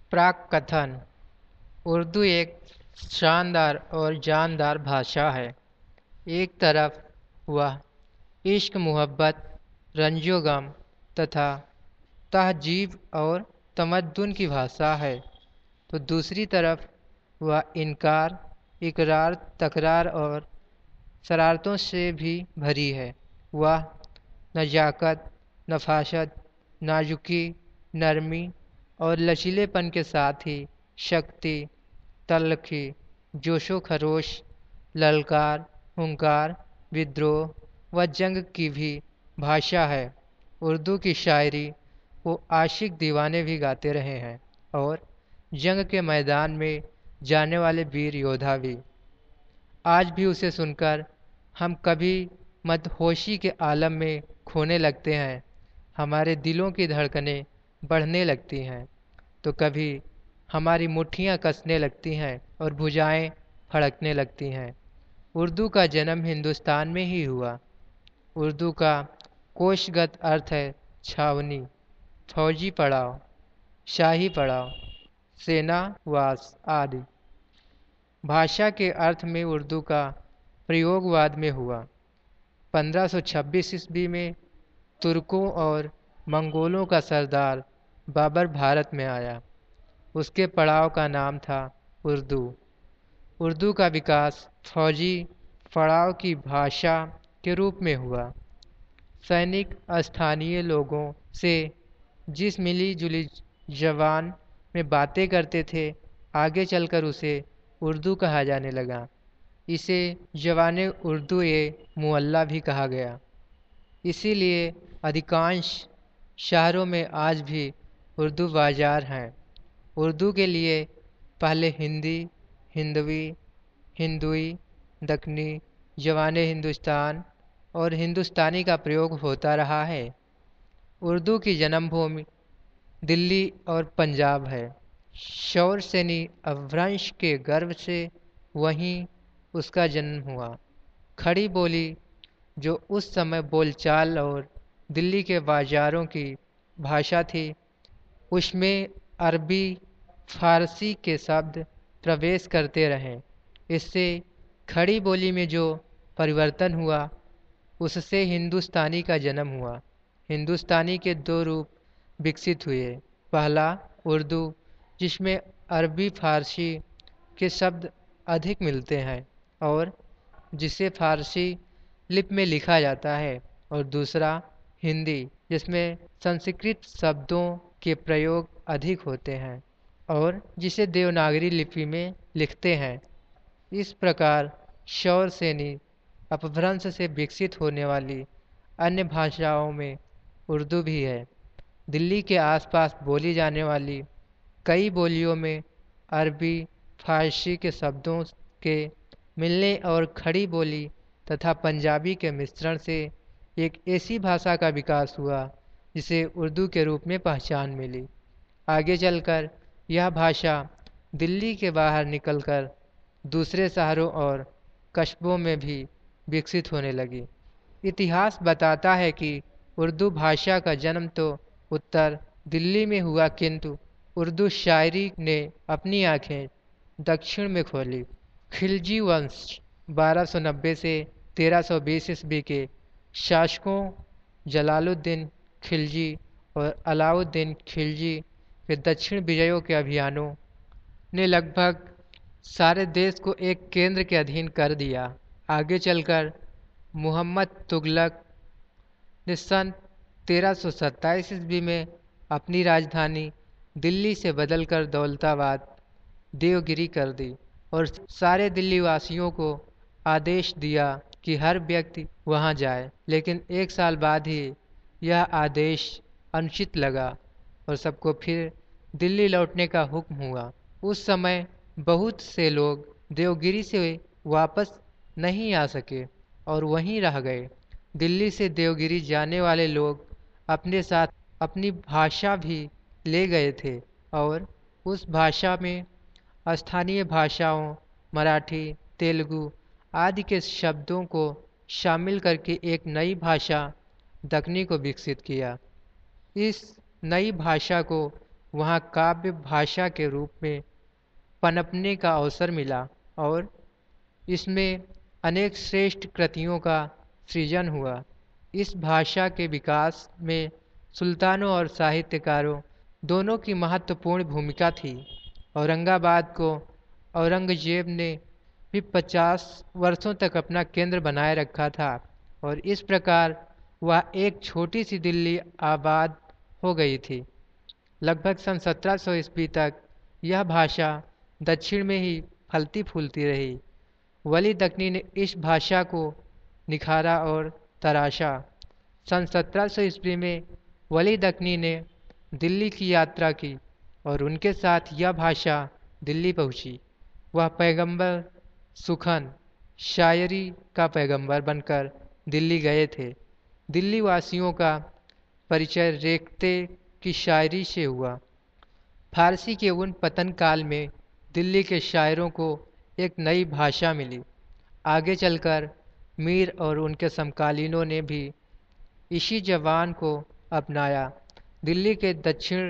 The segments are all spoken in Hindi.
प्राक कथन। उर्दू एक शानदार और जानदार भाषा है। एक तरफ वह इश्क मोहब्बत, रंजो गम तथा तहजीब और तमद्दुन की भाषा है, तो दूसरी तरफ वह इनकार, इकरार, तकरार और शरारतों से भी भरी है। वह नजाकत, नफासत, नाजुकी, नरमी और लचीलेपन के साथ ही शक्ति, तल्खी, जोशो खरोश, ललकार, हुंकार, विद्रोह व जंग की भी भाषा है। उर्दू की शायरी वो आशिक दीवाने भी गाते रहे हैं और जंग के मैदान में जाने वाले वीर योद्धा भी। आज भी उसे सुनकर हम कभी मदहोशी के आलम में खोने लगते हैं, हमारे दिलों की धड़कनें बढ़ने लगती हैं, तो कभी हमारी मुट्ठियाँ कसने लगती हैं और भुजाएं फड़कने लगती हैं। उर्दू का जन्म हिंदुस्तान में ही हुआ। उर्दू का कोशगत अर्थ है छावनी, फौजी पड़ाव, शाही पड़ाव, सेना वास आदि। भाषा के अर्थ में उर्दू का प्रयोगवाद में हुआ। 1526 ईस्वी में तुर्कों और मंगोलों का सरदार बाबर भारत में आया। उसके पड़ाव का नाम था उर्दू। उर्दू का विकास फौजी पड़ाव की भाषा के रूप में हुआ। सैनिक स्थानीय लोगों से जिस मिली जुली जबान में बातें करते थे, आगे चलकर उसे उर्दू कहा जाने लगा। इसे जवान उर्दू ए मुअल्ला भी कहा गया। इसीलिए अधिकांश शहरों में आज भी उर्दू बाज़ार हैं। उर्दू के लिए पहले हिंदी, हिंदवी, हिंदुई, दक्कनी, जवान हिंदुस्तान और हिंदुस्तानी का प्रयोग होता रहा है। उर्दू की जन्मभूमि दिल्ली और पंजाब है। शौरसेनी अपभ्रंश के गर्भ से वहीं उसका जन्म हुआ। खड़ी बोली जो उस समय बोलचाल और दिल्ली के बाज़ारों की भाषा थी, उसमें अरबी, फारसी के शब्द प्रवेश करते रहे। इससे खड़ी बोली में जो परिवर्तन हुआ, उससे हिंदुस्तानी का जन्म हुआ। हिंदुस्तानी के दो रूप विकसित हुए। पहला उर्दू, जिसमें अरबी फारसी के शब्द अधिक मिलते हैं और जिसे फारसी लिपि में लिखा जाता है, और दूसरा हिंदी, जिसमें संस्कृत शब्दों के प्रयोग अधिक होते हैं और जिसे देवनागरी लिपि में लिखते हैं। इस प्रकार शौरसेनी अपभ्रंश से विकसित होने वाली अन्य भाषाओं में उर्दू भी है। दिल्ली के आसपास बोली जाने वाली कई बोलियों में अरबी, फारसी के शब्दों के मिलने और खड़ी बोली तथा पंजाबी के मिश्रण से एक ऐसी भाषा का विकास हुआ जिसे उर्दू के रूप में पहचान मिली। आगे चलकर यह भाषा दिल्ली के बाहर निकलकर दूसरे शहरों और कस्बों में भी विकसित होने लगी। इतिहास बताता है कि उर्दू भाषा का जन्म तो उत्तर दिल्ली में हुआ, किंतु उर्दू शायरी ने अपनी आंखें दक्षिण में खोली। खिलजी वंश 1290 से 1320 ईस्वी के शासकों जलालुद्दीन खिलजी और अलाउद्दीन खिलजी के दक्षिण विजयों के अभियानों ने लगभग सारे देश को एक केंद्र के अधीन कर दिया। आगे चलकर मोहम्मद तुगलक ने सन 1327 ईस्वी में अपनी राजधानी दिल्ली से बदलकर दौलताबाद देवगिरी कर दी और सारे दिल्ली वासियों को आदेश दिया कि हर व्यक्ति वहां जाए। लेकिन एक साल बाद ही यह आदेश अनुचित लगा और सबको फिर दिल्ली लौटने का हुक्म हुआ। उस समय बहुत से लोग देवगिरी से वापस नहीं आ सके और वहीं रह गए। दिल्ली से देवगिरी जाने वाले लोग अपने साथ अपनी भाषा भी ले गए थे और उस भाषा में स्थानीय भाषाओं मराठी, तेलुगु आदि के शब्दों को शामिल करके एक नई भाषा दक्कनी को विकसित किया। इस नई भाषा को वहाँ काव्य भाषा के रूप में पनपने का अवसर मिला और इसमें अनेक श्रेष्ठ कृतियों का सृजन हुआ। इस भाषा के विकास में सुल्तानों और साहित्यकारों दोनों की महत्वपूर्ण भूमिका थी। औरंगाबाद को औरंगजेब ने भी 50 वर्षों तक अपना केंद्र बनाए रखा था और इस प्रकार वह एक छोटी सी दिल्ली आबाद हो गई थी। लगभग सन 1700 ईस्वी तक यह भाषा दक्षिण में ही फलती फूलती रही। वली दक्नी ने इस भाषा को निखारा और तराशा। सन 1700 ईस्वी में वली दक्नी ने दिल्ली की यात्रा की और उनके साथ यह भाषा दिल्ली पहुंची। वह पैगंबर सुखन शायरी का पैगंबर बनकर दिल्ली गए थे। दिल्ली वासियों का परिचय रेख्ते की शायरी से हुआ। फारसी के उन पतन काल में दिल्ली के शायरों को एक नई भाषा मिली। आगे चलकर मीर और उनके समकालीनों ने भी इसी जबान को अपनाया। दिल्ली के दक्षिण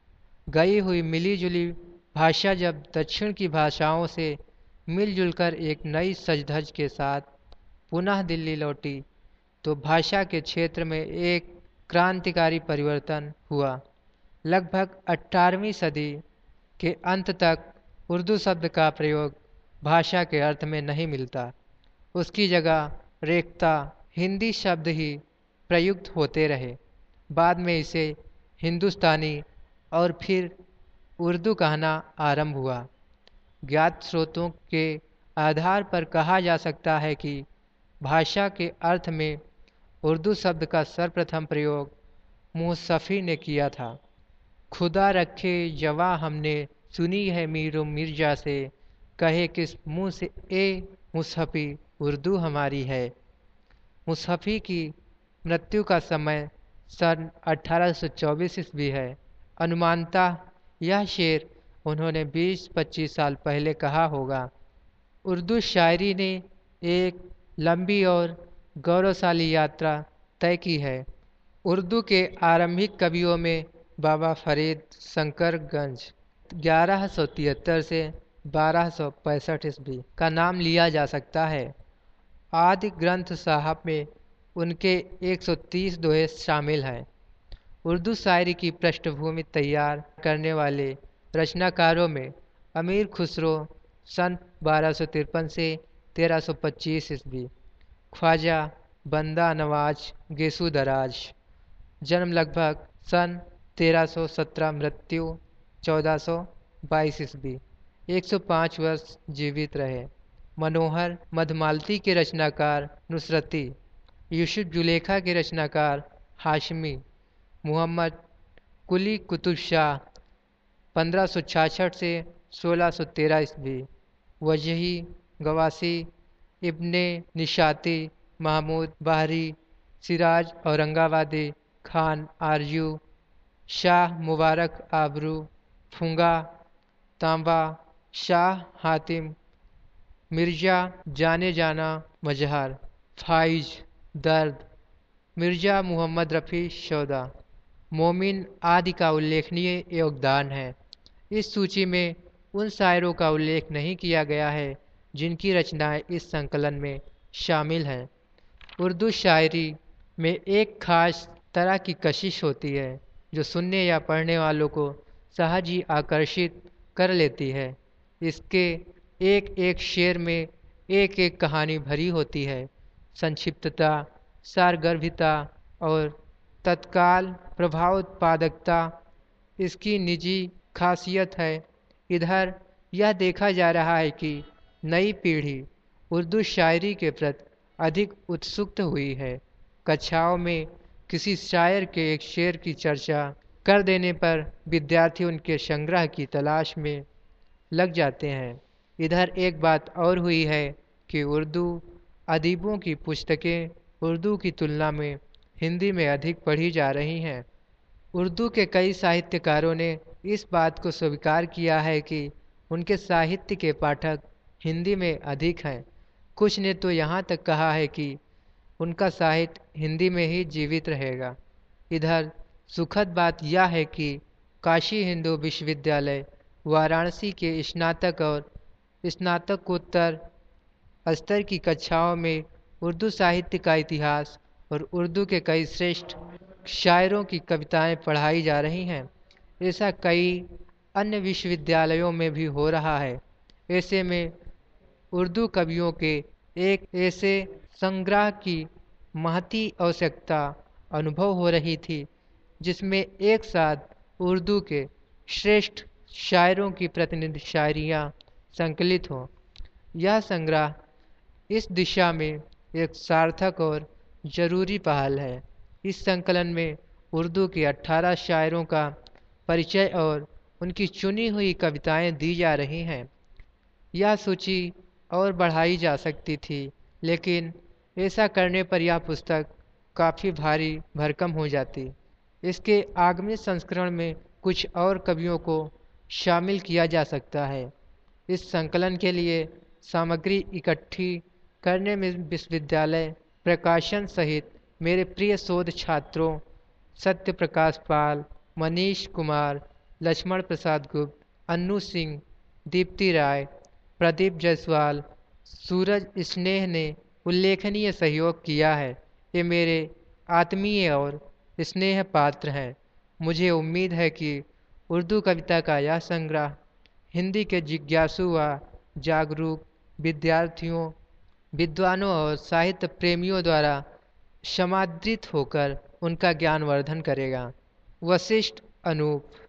गई हुई मिली-जुली भाषा जब दक्षिण की भाषाओं से मिलजुल कर एक नई सजधज के साथ पुनः दिल्ली लौटी तो भाषा के क्षेत्र में एक क्रांतिकारी परिवर्तन हुआ। लगभग 18वीं सदी के अंत तक उर्दू शब्द का प्रयोग भाषा के अर्थ में नहीं मिलता। उसकी जगह रेख्ता हिंदी शब्द ही प्रयुक्त होते रहे। बाद में इसे हिंदुस्तानी और फिर उर्दू कहना आरंभ हुआ। ज्ञात स्रोतों के आधार पर कहा जा सकता है कि भाषा के अर्थ में उर्दू शब्द का सर्वप्रथम प्रयोग मुसफ़ी ने किया था। खुदा रखे जवा हमने सुनी है मीरो मिर्जा से, कहे किस मुँह से ए मुसफ़ी उर्दू हमारी है। मुसफ़ी की मृत्यु का समय सन 1824 ईस्वी है। अनुमानतः यह शेर उन्होंने 20-25 साल पहले कहा होगा। उर्दू शायरी ने एक लंबी और गौरवशाली यात्रा तय की है। उर्दू के आरंभिक कवियों में बाबा फरीद शंकरगंज 1173 से 1265 ईस्वी का नाम लिया जा सकता है। आदि ग्रंथ साहब में उनके 130 दोहे शामिल हैं। उर्दू शायरी की पृष्ठभूमि तैयार करने वाले रचनाकारों में अमीर खुसरो सन 1253 से 1325 ईस्वी, ख्वाजा बंदा नवाज गेसु दराज जन्म लगभग सन 1317, मृत्यु 1422 ईस्वी, 105 वर्ष जीवित रहे। मनोहर मधमालती के रचनाकार नुसरती, यूसुफ जुलेखा के रचनाकार हाशमी, मोहम्मद कुली कुतुब शाह 1566 से 1613 ईस्वी, वजही गवासी, इब्ने निशाती, महमूद बाहरी, सिराज औरंगाबादी, खान आरजू, शाह मुबारक आबरू, फुंगा तांबा, शाह हातिम, मिर्जा जाने जाना मजहर, फाइज दर्द, मिर्जा मोहम्मद रफ़ी शौदा, मोमिन आदि का उल्लेखनीय योगदान है। इस सूची में उन शायरों का उल्लेख नहीं किया गया है जिनकी रचनाएं इस संकलन में शामिल हैं। उर्दू शायरी में एक खास तरह की कशिश होती है जो सुनने या पढ़ने वालों को सहज ही आकर्षित कर लेती है। इसके एक एक शेर में एक एक कहानी भरी होती है। संक्षिप्तता, सारगर्भिता और तत्काल प्रभाव उत्पादकता इसकी निजी खासियत है। इधर यह देखा जा रहा है कि नई पीढ़ी उर्दू शायरी के प्रति अधिक उत्सुक हुई है। कक्षाओं में किसी शायर के एक शेर की चर्चा कर देने पर विद्यार्थी उनके संग्रह की तलाश में लग जाते हैं। इधर एक बात और हुई है कि उर्दू अदीबों की पुस्तकें उर्दू की तुलना में हिंदी में अधिक पढ़ी जा रही हैं। उर्दू के कई साहित्यकारों ने इस बात को स्वीकार किया है कि उनके साहित्य के पाठक हिंदी में अधिक हैं। कुछ ने तो यहाँ तक कहा है कि उनका साहित्य हिंदी में ही जीवित रहेगा। इधर सुखद बात यह है कि काशी हिंदू विश्वविद्यालय वाराणसी के स्नातक और स्नातकोत्तर स्तर की कक्षाओं में उर्दू साहित्य का इतिहास और उर्दू के कई श्रेष्ठ शायरों की कविताएं पढ़ाई जा रही हैं। ऐसा कई अन्य विश्वविद्यालयों में भी हो रहा है। ऐसे में उर्दू कवियों के एक ऐसे संग्रह की महती आवश्यकता अनुभव हो रही थी जिसमें एक साथ उर्दू के श्रेष्ठ शायरों की प्रतिनिधि शायरियाँ संकलित हों। यह संग्रह इस दिशा में एक सार्थक और ज़रूरी पहल है। इस संकलन में उर्दू के 18 शायरों का परिचय और उनकी चुनी हुई कविताएं दी जा रही हैं। यह सूची और बढ़ाई जा सकती थी, लेकिन ऐसा करने पर यह पुस्तक काफ़ी भारी भरकम हो जाती। इसके आगामी संस्करण में कुछ और कवियों को शामिल किया जा सकता है। इस संकलन के लिए सामग्री इकट्ठी करने में विश्वविद्यालय प्रकाशन सहित मेरे प्रिय शोध छात्रों सत्य प्रकाश पाल, मनीष कुमार, लक्ष्मण प्रसाद गुप्त, अन्नू सिंह, दीप्ति राय, प्रदीप जायसवाल, सूरज स्नेह ने उल्लेखनीय सहयोग किया है। ये मेरे आत्मीय और स्नेह पात्र हैं। मुझे उम्मीद है कि उर्दू कविता का यह संग्रह हिंदी के जिज्ञासु व जागरूक विद्यार्थियों, विद्वानों और साहित्य प्रेमियों द्वारा समादृत होकर उनका ज्ञानवर्धन करेगा। वशिष्ठ अनूप।